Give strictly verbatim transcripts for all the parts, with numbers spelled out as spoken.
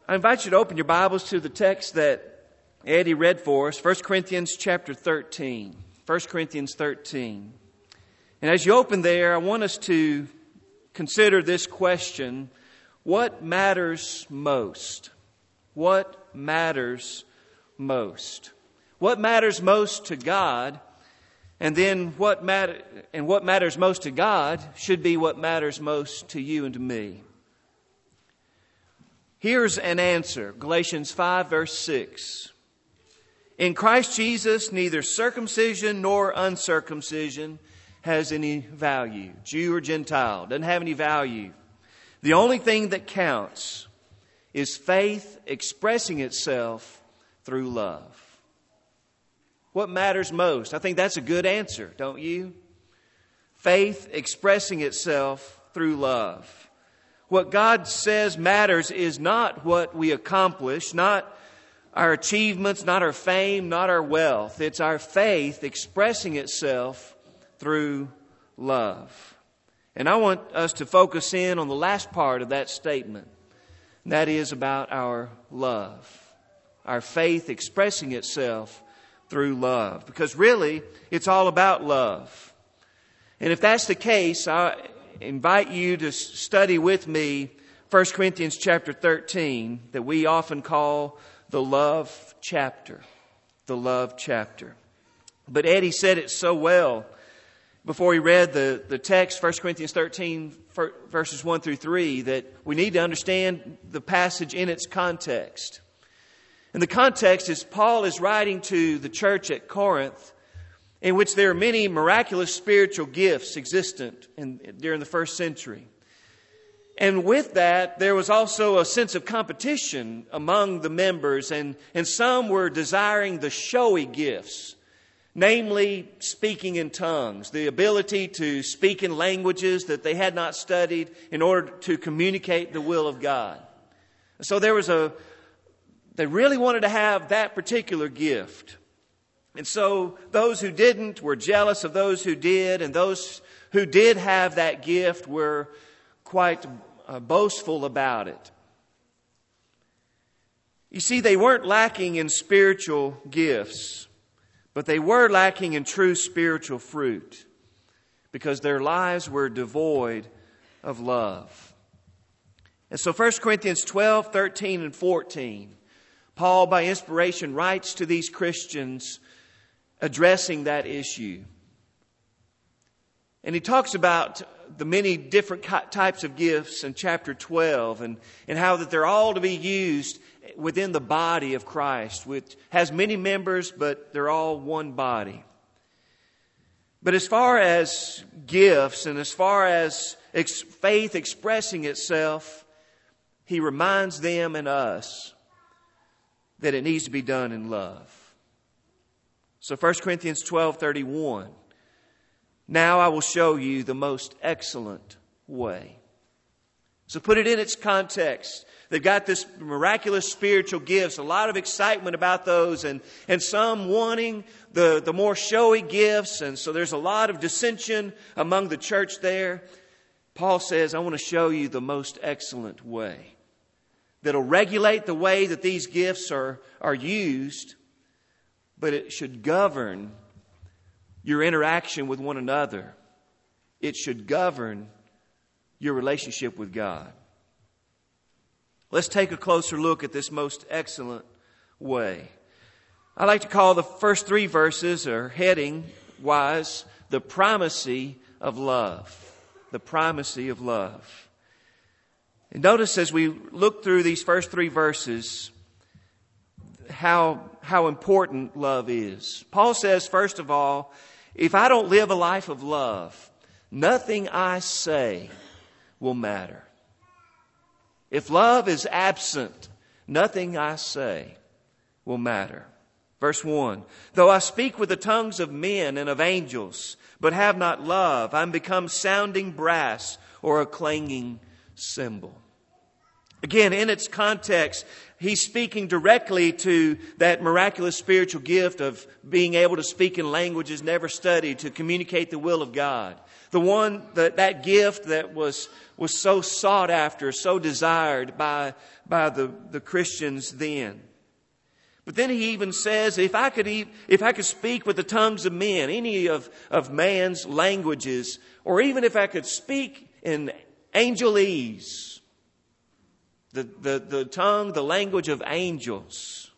I invite you to open your Bibles to the text that Eddie read for us, First Corinthians chapter thirteen. First Corinthians thirteen. And as you open there, I want us to consider this question: what matters most? What matters most? What matters most to God? And then what matter and what matters most to God should be what matters most to you and to me. Here's an answer. Galatians five verse six. In Christ Jesus, neither circumcision nor uncircumcision has any value. Jew or Gentile, doesn't have any value. The only thing that counts is faith expressing itself through love. What matters most? I think that's a good answer, don't you? Faith expressing itself through love. What God says matters is not what we accomplish, not our achievements, not our fame, not our wealth. It's our faith expressing itself through love. And I want us to focus in on the last part of that statement. And that is about our love. Our faith expressing itself through love. Because really, it's all about love. And if that's the case, I invite you to study with me First Corinthians chapter thirteen, that we often call the love chapter. The love chapter. But Eddie said it so well before he read the, the text, First Corinthians thirteen, verses one through three, that we need to understand the passage in its context. And the context is Paul is writing to the church at Corinth, in which there are many miraculous spiritual gifts existent in, during the first century. And with that, there was also a sense of competition among the members, and, and some were desiring the showy gifts, namely speaking in tongues, the ability to speak in languages that they had not studied in order to communicate the will of God. So there was a, they really wanted to have that particular gift. And so those who didn't were jealous of those who did, and those who did have that gift were quite uh, boastful about it. You see, they weren't lacking in spiritual gifts, but they were lacking in true spiritual fruit because their lives were devoid of love. And so First Corinthians twelve, thirteen, and fourteen, Paul, by inspiration, writes to these Christians addressing that issue. And he talks about the many different types of gifts in chapter twelve, and, and how that they're all to be used within the body of Christ, which has many members, but they're all one body. But as far as gifts and as far as ex- faith expressing itself, he reminds them and us that it needs to be done in love. So First Corinthians twelve thirty-one. Now I will show you the most excellent way. So put it in its context. They've got this miraculous spiritual gifts, a lot of excitement about those, and, and some wanting the, the more showy gifts. And so there's a lot of dissension among the church there. Paul says, I want to show you the most excellent way that'll regulate the way that these gifts are, are used, but it should govern your interaction with one another. It should govern your relationship with God. Let's take a closer look at this most excellent way. I like to call the first three verses, or heading-wise, the primacy of love. The primacy of love. And notice as we look through these first three verses, how, how important love is. Paul says, first of all, if I don't live a life of love, nothing I say will matter. If love is absent, nothing I say will matter. Verse one, though I speak with the tongues of men and of angels, but have not love, I'm become sounding brass or a clanging cymbal. Again, in its context, he's speaking directly to that miraculous spiritual gift of being able to speak in languages never studied, to communicate the will of God. The one, that, that gift that was, was so sought after, so desired by, by the, the Christians then. But then he even says, if I could if I could speak with the tongues of men, any of, of man's languages, or even if I could speak in angelese, the, the, the tongue, the language of angels.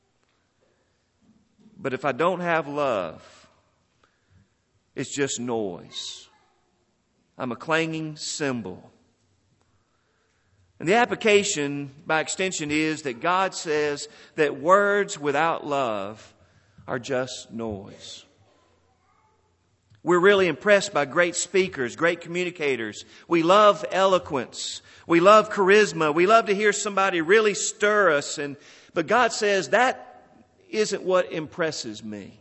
But if I don't have love, it's just noise. I'm a clanging cymbal. And the application, by extension, is that God says that words without love are just noise. We're really impressed by great speakers, great communicators. We love eloquence. We love charisma. We love to hear somebody really stir us. And, but God says that isn't what impresses me.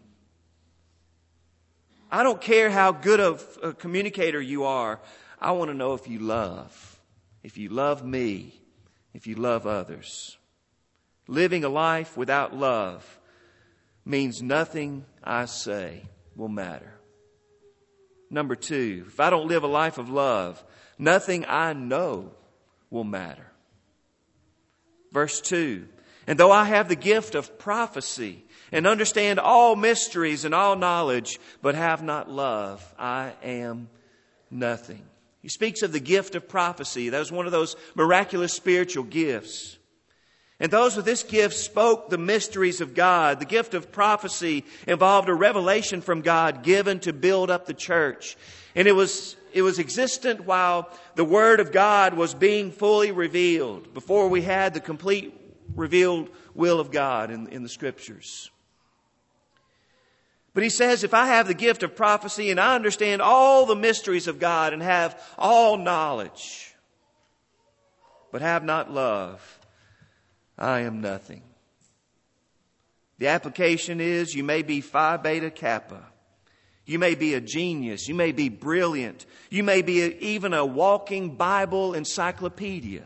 I don't care how good of a communicator you are. I want to know if you love. If you love me, if you love others. Living a life without love means nothing I say will matter. Number two, if I don't live a life of love, nothing I know will matter. Verse two, and though I have the gift of prophecy and understand all mysteries and all knowledge, but have not love, I am nothing. He speaks of the gift of prophecy. That was one of those miraculous spiritual gifts. And those with this gift spoke the mysteries of God. The gift of prophecy involved a revelation from God given to build up the church. And it was, it was existent while the Word of God was being fully revealed, before we had the complete revealed will of God in, in the Scriptures. But he says, if I have the gift of prophecy and I understand all the mysteries of God and have all knowledge, but have not love, I am nothing. The application is, you may be Phi Beta Kappa. You may be a genius. You may be brilliant. You may be a, even a walking Bible encyclopedia.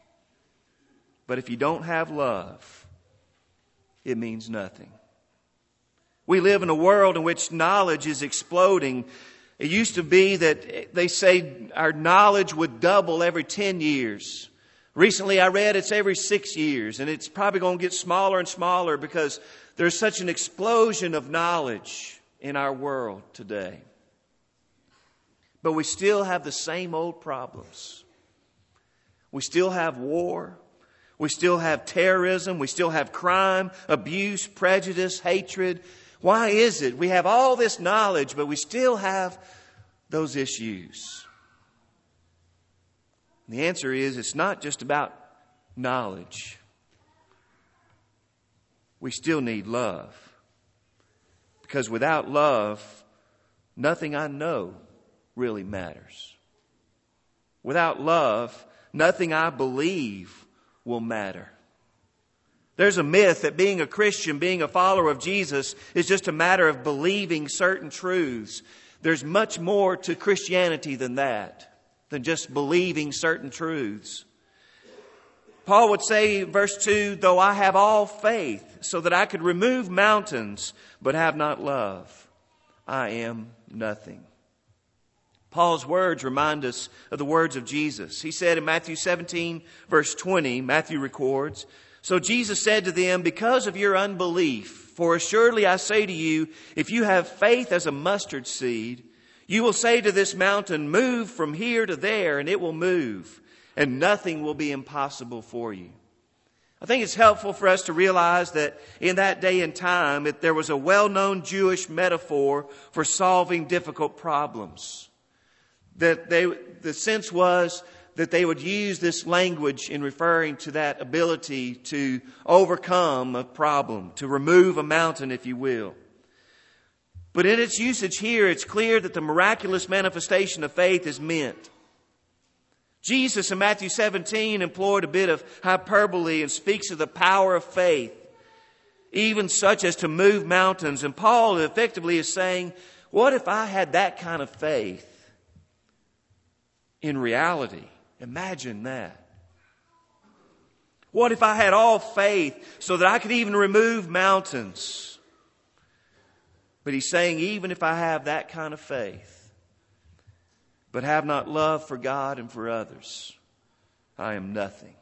But if you don't have love, it means nothing. We live in a world in which knowledge is exploding. It used to be that they say our knowledge would double every ten years. Recently I read it's every six years, and it's probably going to get smaller and smaller because there's such an explosion of knowledge in our world today. But we still have the same old problems. We still have war. We still have terrorism. We still have crime, abuse, prejudice, hatred. Why is it we have all this knowledge, but we still have those issues? And the answer is, it's not just about knowledge. We still need love. Because without love, nothing I know really matters. Without love, nothing I believe will matter. There's a myth that being a Christian, being a follower of Jesus, is just a matter of believing certain truths. There's much more to Christianity than that, than just believing certain truths. Paul would say, verse two, though I have all faith so that I could remove mountains, but have not love, I am nothing. Paul's words remind us of the words of Jesus. He said in Matthew seventeen, verse twenty, Matthew records, so Jesus said to them, because of your unbelief, for assuredly I say to you, if you have faith as a mustard seed, you will say to this mountain, move from here to there, and it will move, and nothing will be impossible for you. I think it's helpful for us to realize that in that day and time, it, there was a well-known Jewish metaphor for solving difficult problems. That they, the sense was that they would use this language in referring to that ability to overcome a problem, to remove a mountain, if you will. But in its usage here, it's clear that the miraculous manifestation of faith is meant. Jesus in Matthew seventeen employed a bit of hyperbole and speaks of the power of faith, even such as to move mountains. And Paul effectively is saying, what if I had that kind of faith in reality? Imagine that. What if I had all faith so that I could even remove mountains? But he's saying, even if I have that kind of faith, but have not love for God and for others, I am nothing.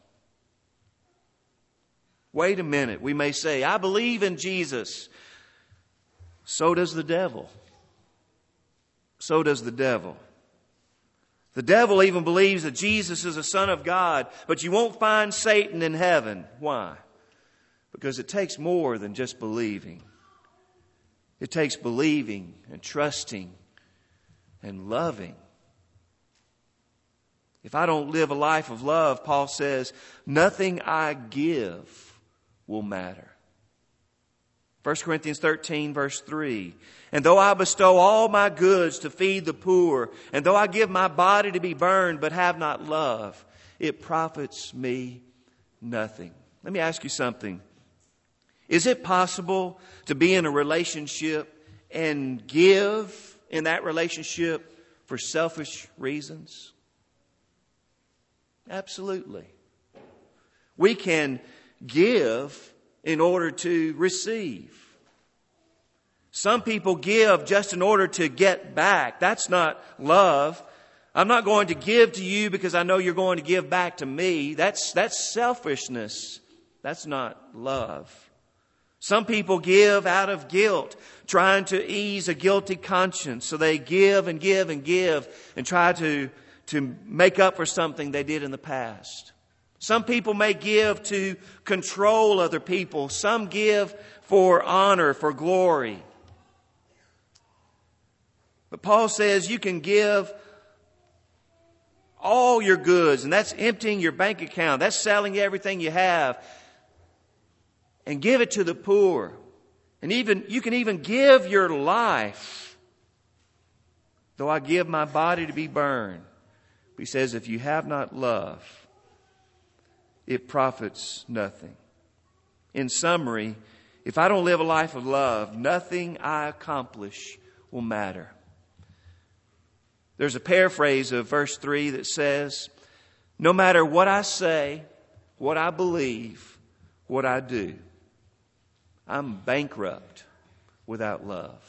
Wait a minute. We may say, I believe in Jesus. So does the devil. So does the devil. The devil even believes that Jesus is a son of God, but you won't find Satan in heaven. Why? Because it takes more than just believing. It takes believing and trusting and loving. If I don't live a life of love, Paul says, nothing I give will matter. First Corinthians thirteen, verse three. And though I bestow all my goods to feed the poor, and though I give my body to be burned, but have not love, it profits me nothing. Let me ask you something. Is it possible to be in a relationship and give in that relationship for selfish reasons? Absolutely. We can give in order to receive. Some people give just in order to get back. That's not love. I'm not going to give to you because I know you're going to give back to me. That's, that's selfishness. That's not love. Some people give out of guilt, trying to ease a guilty conscience. So they give and give and give and try to, to make up for something they did in the past. Some people may give to control other people. Some give for honor, for glory. But Paul says you can give all your goods, and that's emptying your bank account. That's selling everything you have, and give it to the poor. And even you can even give your life. Though I give my body to be burned. He says, if you have not love, it profits nothing. In summary, if I don't live a life of love, nothing I accomplish will matter. There's a paraphrase of verse three that says, no matter what I say, what I believe, what I do, I'm bankrupt without love.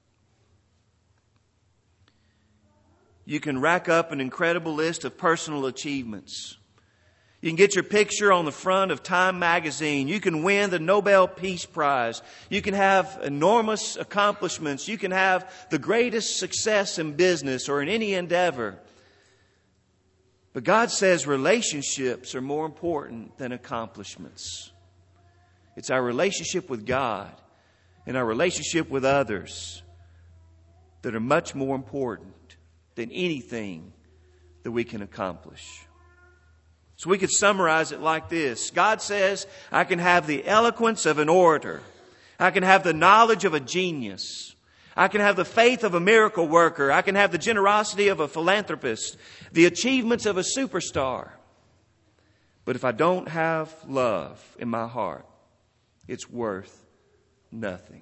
You can rack up an incredible list of personal achievements. You can get your picture on the front of Time magazine. You can win the Nobel Peace Prize. You can have enormous accomplishments. You can have the greatest success in business or in any endeavor. But God says relationships are more important than accomplishments. It's our relationship with God and our relationship with others that are much more important than anything that we can accomplish. So we could summarize it like this. God says, I can have the eloquence of an orator. I can have the knowledge of a genius. I can have the faith of a miracle worker. I can have the generosity of a philanthropist, the achievements of a superstar. But if I don't have love in my heart, it's worth nothing.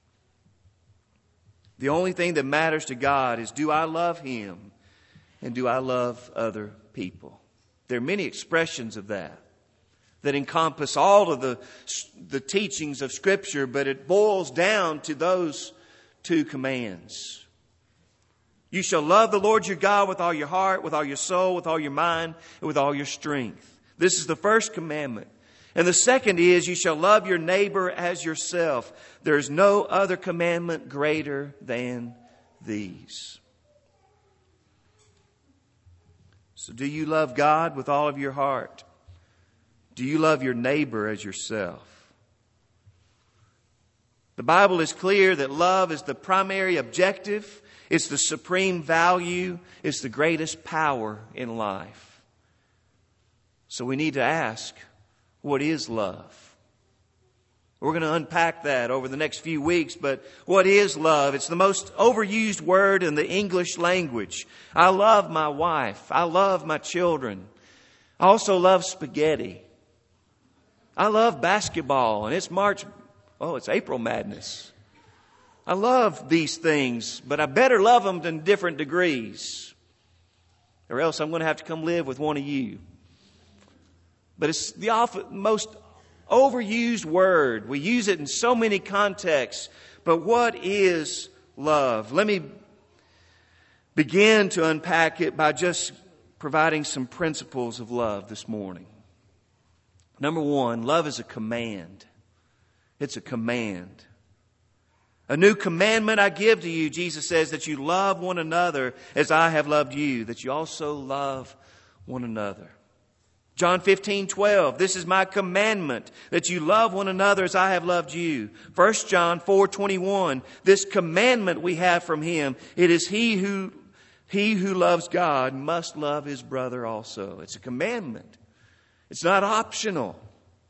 The only thing that matters to God is, do I love Him and do I love other people? There are many expressions of that that encompass all of the, the teachings of Scripture, but it boils down to those two commands. You shall love the Lord your God with all your heart, with all your soul, with all your mind, and with all your strength. This is the first commandment. And the second is, you shall love your neighbor as yourself. There is no other commandment greater than these. So do you love God with all of your heart? Do you love your neighbor as yourself? The Bible is clear that love is the primary objective. It's the supreme value. It's the greatest power in life. So we need to ask, what is love? We're going to unpack that over the next few weeks, but what is love? It's the most overused word in the English language. I love my wife. I love my children. I also love spaghetti. I love basketball, and it's March, oh, it's April Madness. I love these things, but I better love them in different degrees, or else I'm going to have to come live with one of you. But it's the often, most overused word. We use it in so many contexts. But what is love? Let me begin to unpack it by just providing some principles of love this morning. Number one, love is a command. It's a command. A new commandment I give to you, Jesus says, that you love one another as I have loved you, that you also love one another. John fifteen twelve, this is my commandment, that you love one another as I have loved you. First John four twenty-one, this commandment we have from Him, it is he who, he who loves God must love his brother also. It's a commandment. It's not optional.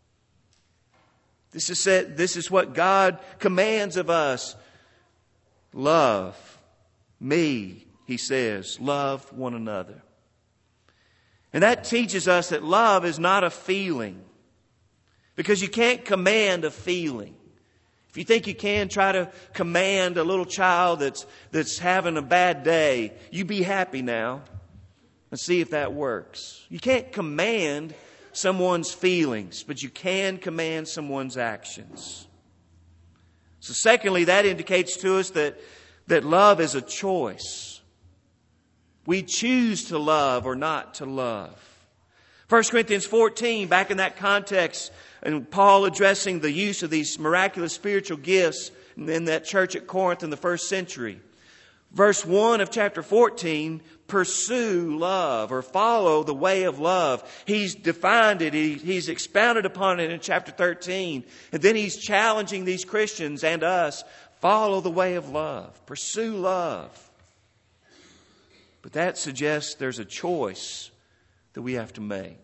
This is said, this is what God commands of us. Love me, He says, love one another. And that teaches us that love is not a feeling. Because you can't command a feeling. If you think you can try to command a little child that's, that's having a bad day, you be happy now and see if that works. You can't command someone's feelings, but you can command someone's actions. So secondly, that indicates to us that, that love is a choice. We choose to love or not to love. First Corinthians fourteen, back in that context, and Paul addressing the use of these miraculous spiritual gifts in that church at Corinth in the first century. Verse one of chapter fourteen, pursue love or follow the way of love. He's defined it. He, he's expounded upon it in chapter thirteen. And then he's challenging these Christians and us, follow the way of love. Pursue love. But that suggests there's a choice that we have to make.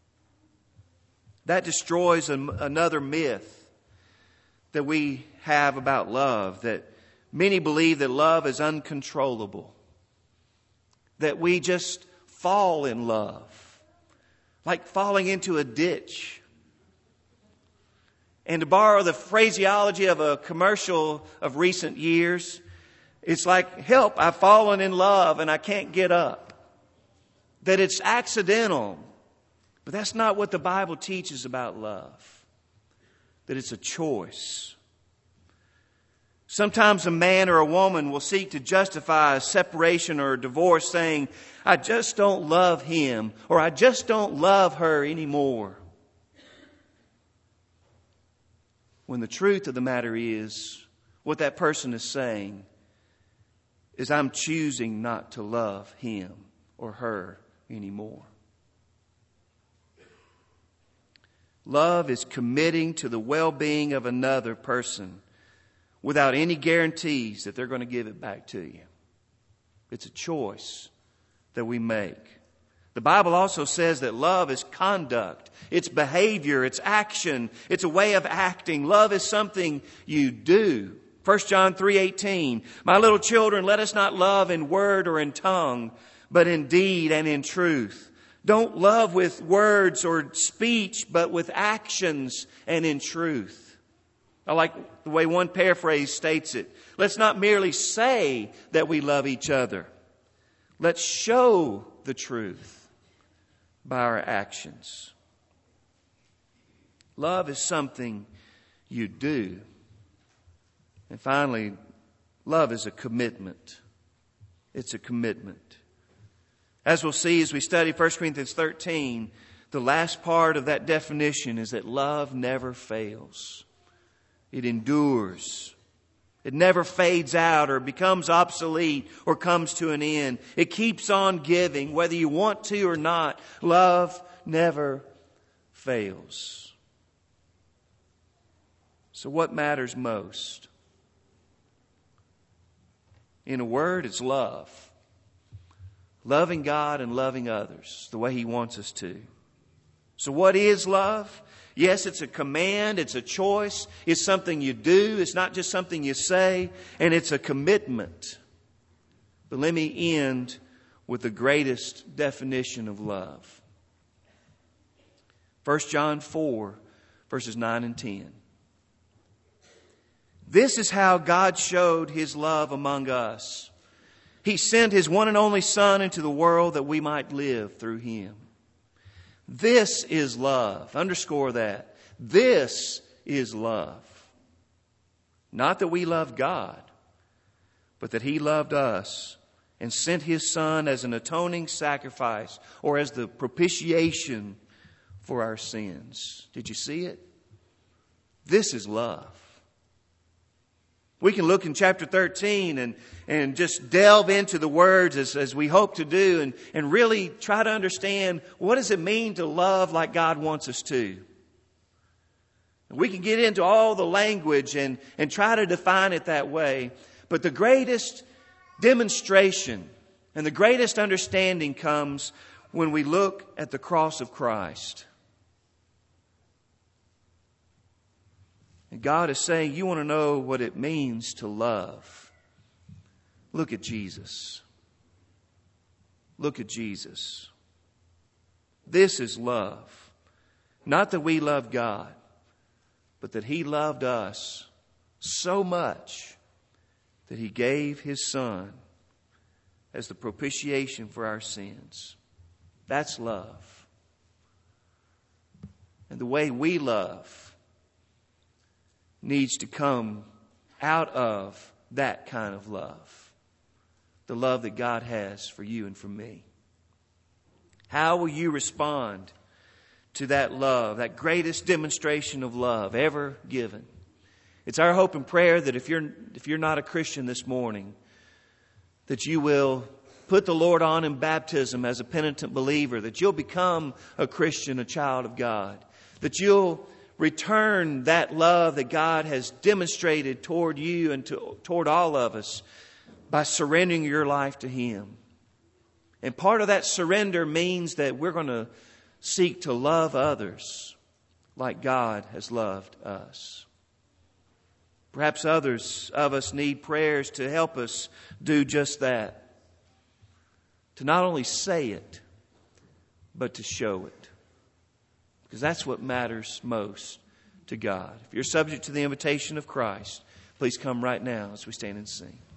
That destroys an, another myth that we have about love, that many believe that love is uncontrollable, that we just fall in love, like falling into a ditch. And to borrow the phraseology of a commercial of recent years, it's like, help, I've fallen in love and I can't get up. That it's accidental. But that's not what the Bible teaches about love. That it's a choice. Sometimes a man or a woman will seek to justify a separation or a divorce saying, I just don't love him or I just don't love her anymore. When the truth of the matter is, what that person is saying is I'm choosing not to love him or her anymore. Love is committing to the well-being of another person without any guarantees that they're going to give it back to you. It's a choice that we make. The Bible also says that love is conduct. It's behavior. It's action. It's a way of acting. Love is something you do. First John three eighteen, my little children, let us not love in word or in tongue, but in deed and in truth. Don't love with words or speech, but with actions and in truth. I like the way one paraphrase states it. Let's not merely say that we love each other. Let's show the truth by our actions. Love is something you do. And finally, love is a commitment. It's a commitment. As we'll see as we study First Corinthians thirteen, the last part of that definition is that love never fails. It endures. It never fades out or becomes obsolete or comes to an end. It keeps on giving, whether you want to or not. Love never fails. So what matters most? In a word, it's love. Loving God and loving others the way He wants us to. So what is love? Yes, it's a command. It's a choice. It's something you do. It's not just something you say. And it's a commitment. But let me end with the greatest definition of love. First John four, verses nine and ten. This is how God showed His love among us. He sent His one and only Son into the world that we might live through Him. This is love. Underscore that. This is love. Not that we love God, but that He loved us and sent His Son as an atoning sacrifice, or as the propitiation for our sins. Did you see it? This is love. We can look in chapter thirteen and, and just delve into the words as, as we hope to do, and, and really try to understand, what does it mean to love like God wants us to? We can get into all the language and, and try to define it that way. But the greatest demonstration and the greatest understanding comes when we look at the cross of Christ. And God is saying, you want to know what it means to love? Look at Jesus. Look at Jesus. This is love. Not that we love God, but that He loved us so much that He gave His Son as the propitiation for our sins. That's love. And the way we love needs to come out of that kind of love. The love that God has for you and for me. How will you respond to that love, that greatest demonstration of love ever given? It's our hope and prayer that if you're if you're not a Christian this morning, that you will put the Lord on in baptism as a penitent believer, that you'll become a Christian, a child of God, that you'll return that love that God has demonstrated toward you and to, toward all of us by surrendering your life to Him. And part of that surrender means that we're going to seek to love others like God has loved us. Perhaps others of us need prayers to help us do just that. To not only say it, but to show it. Because that's what matters most to God. If you're subject to the invitation of Christ, please come right now as we stand and sing.